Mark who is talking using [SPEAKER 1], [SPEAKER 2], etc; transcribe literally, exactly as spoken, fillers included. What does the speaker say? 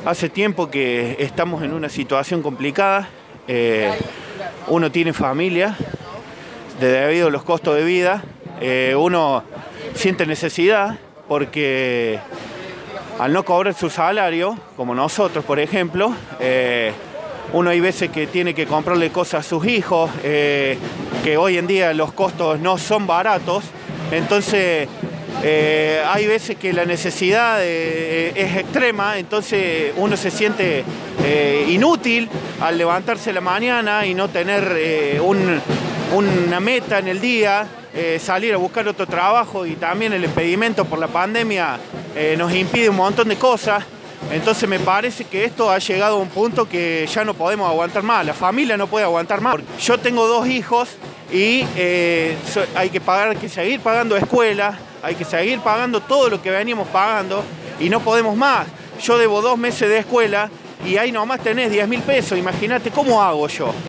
[SPEAKER 1] Hace tiempo que estamos en una situación complicada. Eh, uno tiene familia, de debido a los costos de vida. Eh, uno siente necesidad porque al no cobrar su salario, como nosotros, por ejemplo, eh, uno hay veces que tiene que comprarle cosas a sus hijos, eh, que hoy en día los costos no son baratos. Entonces, eh, hay veces que la necesidad eh, es extrema, entonces uno se siente eh, inútil al levantarse la mañana y no tener eh, un, una meta en el día, eh, salir a buscar otro trabajo, y también el impedimento por la pandemia eh, nos impide un montón de cosas. Entonces me parece que esto ha llegado a un punto que ya no podemos aguantar más, la familia no puede aguantar más. Yo tengo dos hijos y eh, hay que pagar, hay que seguir pagando escuela, hay que seguir pagando todo lo que veníamos pagando y no podemos más. Yo debo dos meses de escuela y ahí nomás tenés diez mil pesos, imagínate cómo hago yo.